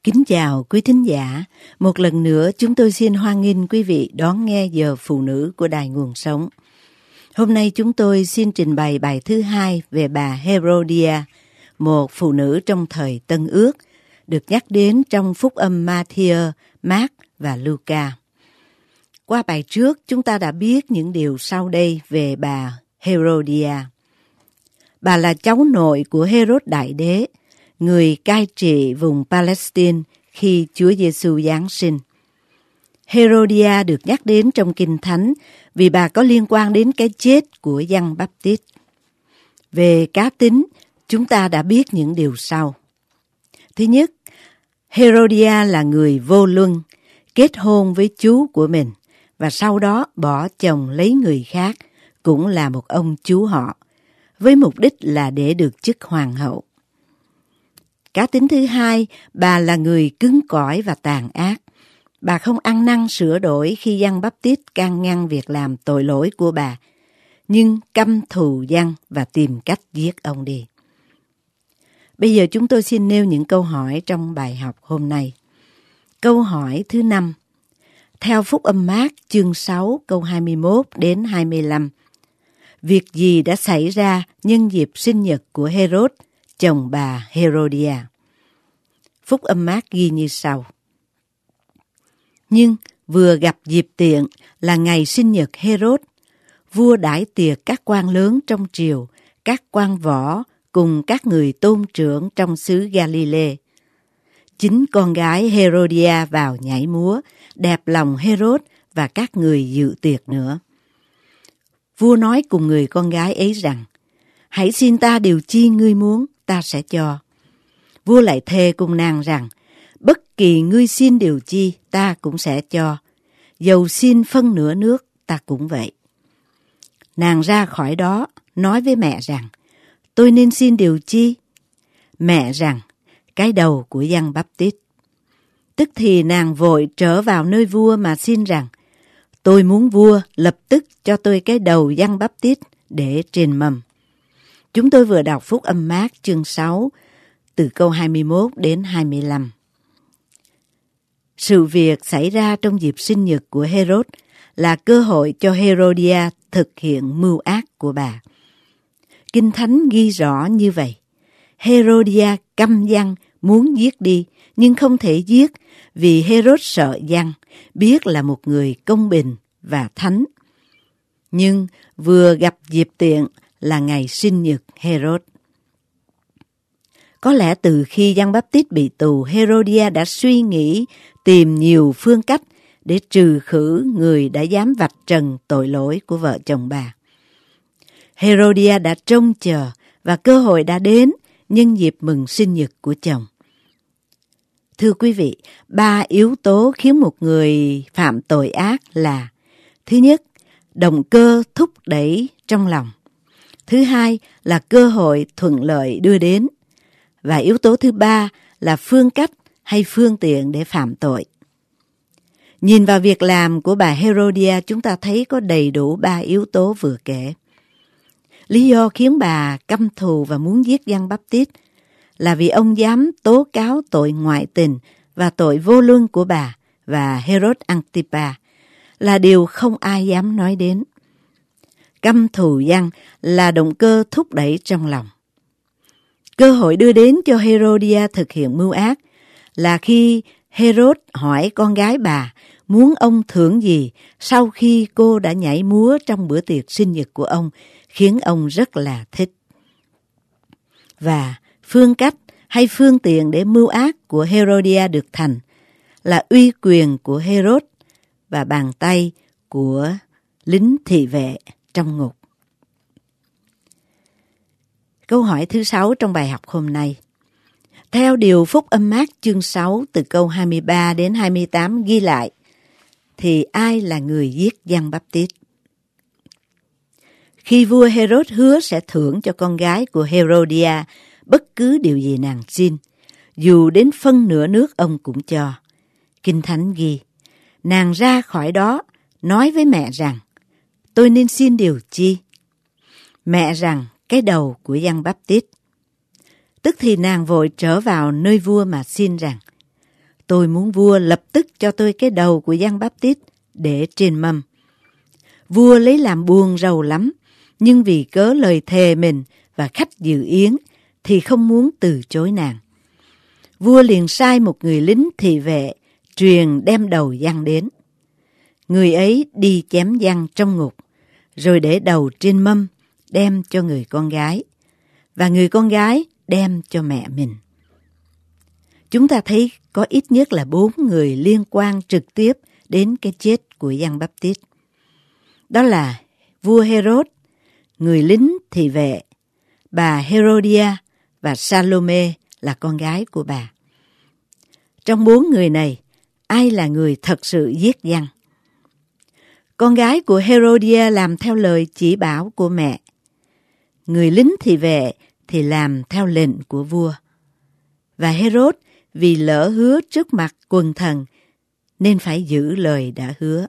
Kính chào quý thính giả, một lần nữa chúng tôi xin hoan nghênh quý vị đón nghe giờ phụ nữ của Đài Nguồn Sống. Hôm nay chúng tôi xin trình bày bài thứ 2 về bà Herodia, một phụ nữ trong thời Tân Ước, được nhắc đến trong phúc âm Ma-thi-ơ, Mác và Lu-ca. Qua bài trước, chúng ta đã biết những điều sau đây về bà Herodia. Bà là cháu nội của Hê-rốt Đại Đế, người cai trị vùng Palestine khi Chúa Giêsu giáng sinh. Herodia được nhắc đến trong Kinh Thánh vì bà có liên quan đến cái chết của Giăng Báp-tít. Về cá tính, chúng ta đã biết những điều sau. Thứ nhất, Herodia là người vô luân, kết hôn với chú của mình và sau đó bỏ chồng lấy người khác, cũng là một ông chú họ, với mục đích là để được chức hoàng hậu. Cá tính thứ hai, bà là người cứng cỏi và tàn ác. Bà không ăn năn sửa đổi khi Giăng Báp-tít can ngăn việc làm tội lỗi của bà, nhưng căm thù Giăng và tìm cách giết ông đi. Bây giờ chúng tôi xin nêu những câu hỏi trong bài học hôm nay. Câu hỏi thứ 5. Theo phúc âm Mác chương 6 câu 21 đến 25, việc gì đã xảy ra nhân dịp sinh nhật của Hê-rốt, chồng bà Herodia? Phúc âm Mác ghi như sau. Nhưng vừa gặp dịp tiện là ngày sinh nhật Hê-rốt, vua đãi tiệc các quan lớn trong triều, các quan võ cùng các người tôn trưởng trong xứ Ga-li-lê. Chính con gái Herodia vào nhảy múa, đẹp lòng Hê-rốt và các người dự tiệc nữa. Vua nói cùng người con gái ấy rằng, hãy xin ta điều chi ngươi muốn, ta sẽ cho. Vua lại thề cùng nàng rằng, bất kỳ ngươi xin điều chi, ta cũng sẽ cho. Dầu xin phân nửa nước, ta cũng vậy. Nàng ra khỏi đó, nói với mẹ rằng, tôi nên xin điều chi? Mẹ rằng, cái đầu của Giăng Báp-tít. Tức thì nàng vội trở vào nơi vua mà xin rằng, tôi muốn vua lập tức cho tôi cái đầu Giăng Báp-tít để trên mâm. Chúng tôi vừa đọc phúc âm Mác chương 6 từ câu 21 đến 25. Sự việc xảy ra trong dịp sinh nhật của Hê-rốt là cơ hội cho Herodia thực hiện mưu ác của bà. Kinh Thánh ghi rõ như vậy. Herodia căm Giăng muốn giết đi, nhưng không thể giết vì Hê-rốt sợ Giăng, biết là một người công bình và thánh. Nhưng vừa gặp dịp tiện là ngày sinh nhật Hê-rốt. Có lẽ từ khi Giăng Báp-tít bị tù, Herodia đã suy nghĩ tìm nhiều phương cách để trừ khử người đã dám vạch trần tội lỗi của vợ chồng bà. Herodia đã trông chờ và cơ hội đã đến nhân dịp mừng sinh nhật của chồng. Thưa quý vị, 3 yếu tố khiến một người phạm tội ác là: thứ nhất, động cơ thúc đẩy trong lòng; thứ hai là cơ hội thuận lợi đưa đến; và yếu tố thứ 3 là phương cách hay phương tiện để phạm tội. Nhìn vào việc làm của bà Herodia, chúng ta thấy có đầy đủ 3 yếu tố vừa kể. Lý do khiến bà căm thù và muốn giết Giăng Báp-tít là vì ông dám tố cáo tội ngoại tình và tội vô luân của bà và Hê-rốt Antipa, là điều không ai dám nói đến. Căm thù Giăng là động cơ thúc đẩy trong lòng. Cơ hội đưa đến cho Herodia thực hiện mưu ác là khi Hê-rốt hỏi con gái bà muốn ông thưởng gì sau khi cô đã nhảy múa trong bữa tiệc sinh nhật của ông, khiến ông rất là thích. Và phương cách hay phương tiện để mưu ác của Herodia được thành là uy quyền của Hê-rốt và bàn tay của lính thị vệ trong ngục. Câu hỏi thứ 6 trong bài học hôm nay. Theo điều phúc âm Mác chương 6 từ câu 23 đến 28 ghi lại, thì ai là người giết Giăng Báp-tít? Khi vua Hê-rốt hứa sẽ thưởng cho con gái của Herodia bất cứ điều gì nàng xin, dù đến phân nửa nước ông cũng cho. Kinh Thánh ghi, nàng ra khỏi đó, nói với mẹ rằng, tôi nên xin điều chi? Mẹ rằng, cái đầu của Giăng Báp-tít. Tức thì nàng vội trở vào nơi vua mà xin rằng, tôi muốn vua lập tức cho tôi cái đầu của Giăng Báp-tít để trên mâm. Vua lấy làm buồn rầu lắm, nhưng vì cớ lời thề mình và khách dự yến thì không muốn từ chối nàng. Vua liền sai một người lính thị vệ truyền đem đầu Giăng đến. Người ấy đi chém Giăng trong ngục, rồi để đầu trên mâm đem cho người con gái, và người con gái đem cho mẹ mình. Chúng ta thấy có ít nhất là 4 người liên quan trực tiếp đến cái chết của Giăng Báp-tít. Đó là vua Herod, người lính thị vệ, bà Herodia và Salome là con gái của bà. Trong 4 người này, ai là người thật sự giết Giăng? Con gái của Herodia làm theo lời chỉ bảo của mẹ. Người lính thị vệ thì làm theo lệnh của vua. Và Herod vì lỡ hứa trước mặt quần thần nên phải giữ lời đã hứa.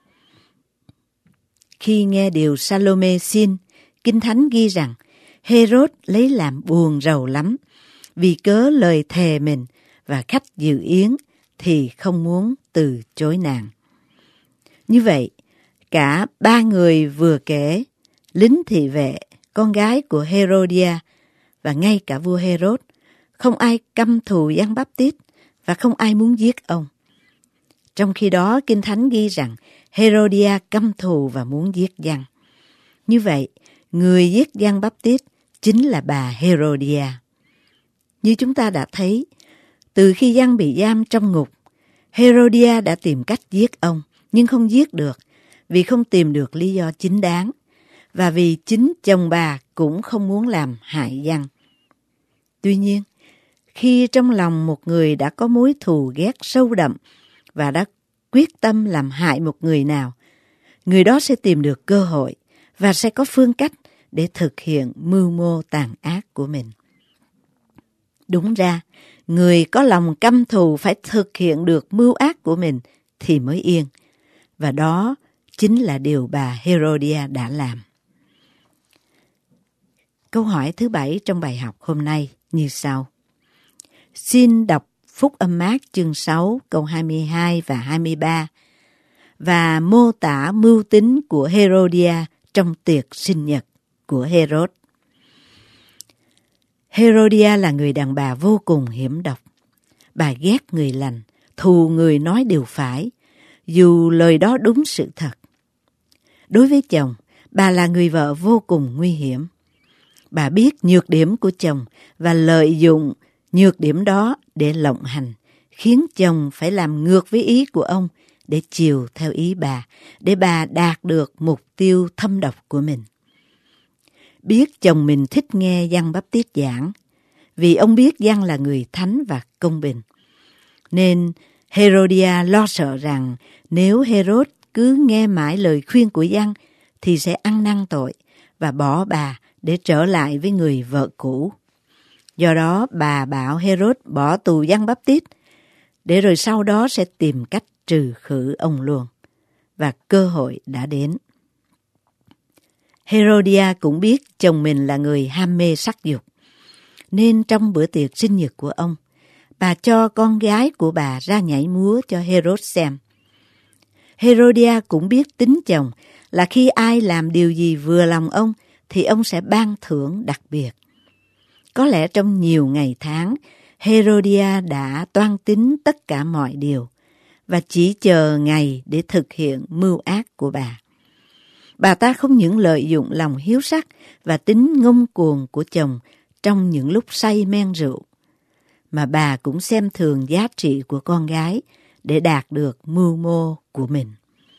Khi nghe điều Salome xin, Kinh Thánh ghi rằng Herod lấy làm buồn rầu lắm vì cớ lời thề mình và khách dự yến thì không muốn từ chối nàng. Như vậy, cả 3 người vừa kể, lính thị vệ, con gái của Herodia và ngay cả vua Herod, không ai căm thù Giăng Báp-tít và không ai muốn giết ông. Trong khi đó, Kinh Thánh ghi rằng Herodia căm thù và muốn giết Giăng. Như vậy, người giết Giăng Báp-tít chính là bà Herodia. Như chúng ta đã thấy, từ khi Giăng bị giam trong ngục, Herodia đã tìm cách giết ông, nhưng không giết được vì không tìm được lý do chính đáng, và vì chính chồng bà cũng không muốn làm hại Giăng. Tuy nhiên, khi trong lòng một người đã có mối thù ghét sâu đậm và đã quyết tâm làm hại một người nào, người đó sẽ tìm được cơ hội và sẽ có phương cách để thực hiện mưu mô tàn ác của mình. Đúng ra, người có lòng căm thù phải thực hiện được mưu ác của mình thì mới yên, và đó chính là điều bà Herodia đã làm. Câu hỏi thứ 7 trong bài học hôm nay như sau. Xin đọc Phúc Âm Mác chương 6 câu 22 và 23 và mô tả mưu tính của Herodia trong tiệc sinh nhật của Herod. Herodia là người đàn bà vô cùng hiểm độc. Bà ghét người lành, thù người nói điều phải, dù lời đó đúng sự thật. Đối với chồng, bà là người vợ vô cùng nguy hiểm. Bà biết nhược điểm của chồng và lợi dụng nhược điểm đó để lộng hành, khiến chồng phải làm ngược với ý của ông để chiều theo ý bà, để bà đạt được mục tiêu thâm độc của mình. Biết chồng mình thích nghe Giăng Báp-tít giảng, vì ông biết Giăng là người thánh và công bình. Nên Herodia lo sợ rằng nếu Herod cứ nghe mãi lời khuyên của Giăng thì sẽ ăn năn tội và bỏ bà để trở lại với người vợ cũ. Do đó bà bảo Herod bỏ tù Giăng Báp-tít để rồi sau đó sẽ tìm cách trừ khử ông luôn. Và cơ hội đã đến. Herodia cũng biết chồng mình là người ham mê sắc dục, nên trong bữa tiệc sinh nhật của ông, bà cho con gái của bà ra nhảy múa cho Herod xem. Herodia cũng biết tính chồng là khi ai làm điều gì vừa lòng ông thì ông sẽ ban thưởng đặc biệt. Có lẽ trong nhiều ngày tháng, Herodia đã toan tính tất cả mọi điều và chỉ chờ ngày để thực hiện mưu ác của bà. Bà ta không những lợi dụng lòng hiếu sắc và tính ngông cuồng của chồng trong những lúc say men rượu, mà bà cũng xem thường giá trị của con gái để đạt được mưu mô của mình.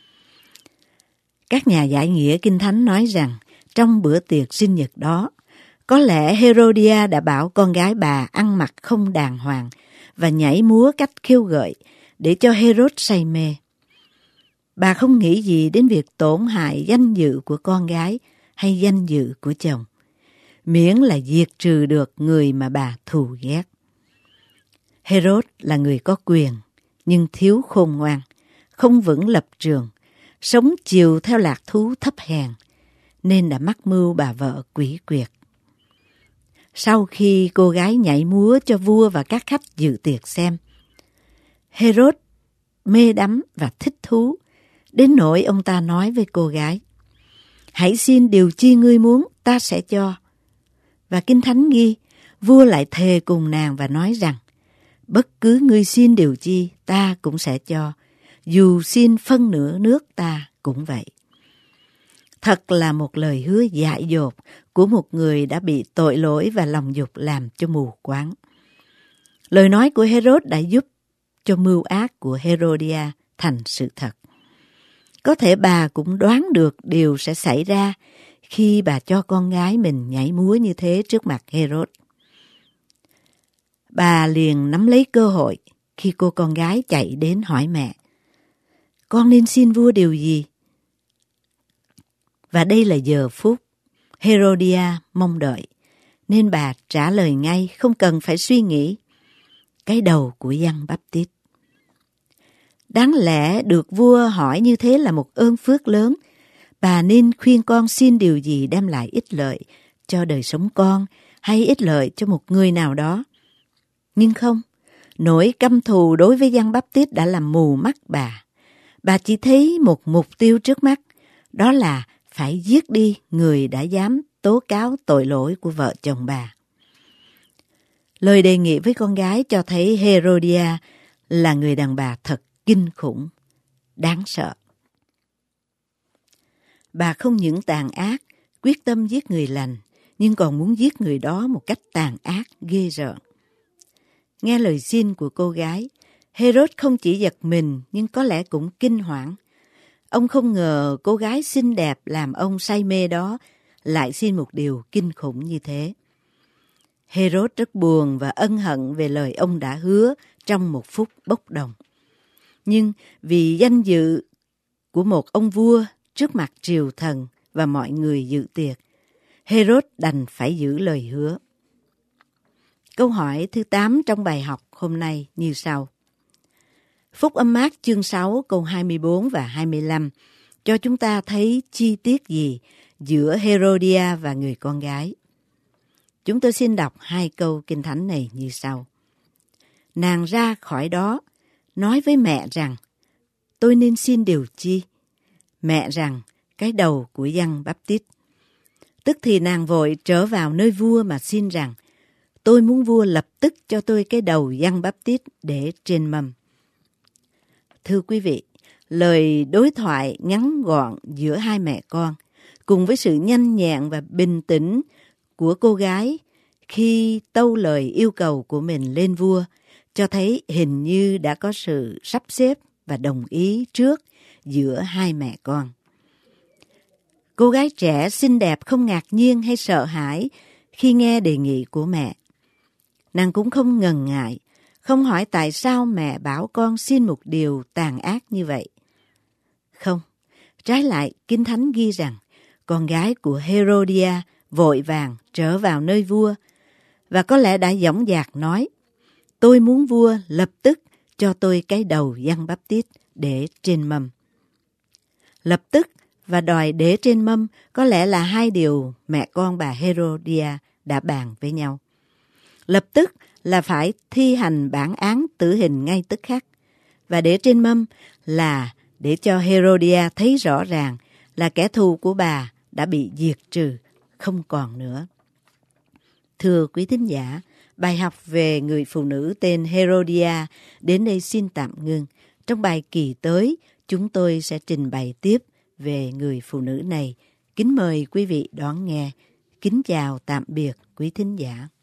Các nhà giải nghĩa Kinh Thánh nói rằng trong bữa tiệc sinh nhật đó, có lẽ Herodia đã bảo con gái bà ăn mặc không đàng hoàng và nhảy múa cách khiêu gợi để cho Herod say mê. Bà không nghĩ gì đến việc tổn hại danh dự của con gái hay danh dự của chồng, miễn là diệt trừ được người mà bà thù ghét. Herod là người có quyền, nhưng thiếu khôn ngoan, không vững lập trường, sống chiều theo lạc thú thấp hèn, nên đã mắc mưu bà vợ quỷ quyệt. Sau khi cô gái nhảy múa cho vua và các khách dự tiệc xem, Herod mê đắm và thích thú, đến nỗi ông ta nói với cô gái: hãy xin điều chi ngươi muốn, ta sẽ cho. Và Kinh Thánh ghi, vua lại thề cùng nàng và nói rằng: bất cứ ngươi xin điều chi, ta cũng sẽ cho, dù xin phân nửa nước ta cũng vậy. Thật là một lời hứa dại dột của một người đã bị tội lỗi và lòng dục làm cho mù quáng. Lời nói của Herod đã giúp cho mưu ác của Herodia thành sự thật. Có thể bà cũng đoán được điều sẽ xảy ra khi bà cho con gái mình nhảy múa như thế trước mặt Herod. Bà liền nắm lấy cơ hội khi cô con gái chạy đến hỏi mẹ: con nên xin vua điều gì? Và đây là giờ phút Herodia mong đợi, nên bà trả lời ngay, không cần phải suy nghĩ: cái đầu của Giăng Báp-tít. Đáng lẽ được vua hỏi như thế là một ơn phước lớn. Bà nên khuyên con xin điều gì đem lại ích lợi cho đời sống con hay ích lợi cho một người nào đó. Nhưng không, nỗi căm thù đối với Giăng Báp-tít đã làm mù mắt bà. Bà chỉ thấy một mục tiêu trước mắt, đó là phải giết đi người đã dám tố cáo tội lỗi của vợ chồng bà. Lời đề nghị với con gái cho thấy Herodia là người đàn bà thật kinh khủng, đáng sợ. Bà không những tàn ác, quyết tâm giết người lành, nhưng còn muốn giết người đó một cách tàn ác, ghê rợn. Nghe lời xin của cô gái, Herod không chỉ giật mình nhưng có lẽ cũng kinh hoảng. Ông không ngờ cô gái xinh đẹp làm ông say mê đó lại xin một điều kinh khủng như thế. Herod rất buồn và ân hận về lời ông đã hứa trong một phút bốc đồng. Nhưng vì danh dự của một ông vua trước mặt triều thần và mọi người dự tiệc, Herod đành phải giữ lời hứa. Câu hỏi thứ 8 trong bài học hôm nay như sau. Phúc Âm Mác chương 6 câu 24 và 25 cho chúng ta thấy chi tiết gì giữa Herodia và người con gái. Chúng tôi xin đọc 2 câu Kinh Thánh này như sau. Nàng ra khỏi đó, nói với mẹ rằng: tôi nên xin điều chi? Mẹ rằng: cái đầu của Giăng Báp-tít. Tức thì nàng vội trở vào nơi vua mà xin rằng: tôi muốn vua lập tức cho tôi cái đầu Giăng Báp-tít để trên mâm. Thưa quý vị, lời đối thoại ngắn gọn giữa hai mẹ con, cùng với sự nhanh nhẹn và bình tĩnh của cô gái khi tâu lời yêu cầu của mình lên vua, cho thấy hình như đã có sự sắp xếp và đồng ý trước giữa hai mẹ con. Cô gái trẻ xinh đẹp không ngạc nhiên hay sợ hãi khi nghe đề nghị của mẹ. Nàng cũng không ngần ngại, không hỏi tại sao mẹ bảo con xin một điều tàn ác như vậy. Không, trái lại Kinh Thánh ghi rằng con gái của Herodia vội vàng trở vào nơi vua và có lẽ đã dõng dạc nói: tôi muốn vua lập tức cho tôi cái đầu Giăng Báp-tít để trên mâm. Lập tức và đòi để trên mâm có lẽ là hai điều mẹ con bà Herodia đã bàn với nhau. Lập tức là phải thi hành bản án tử hình ngay tức khắc, và để trên mâm là để cho Herodia thấy rõ ràng là kẻ thù của bà đã bị diệt trừ, không còn nữa. Thưa quý thính giả, bài học về người phụ nữ tên Herodia đến đây xin tạm ngưng. Trong bài kỳ tới, chúng tôi sẽ trình bày tiếp về người phụ nữ này. Kính mời quý vị đón nghe. Kính chào tạm biệt quý thính giả.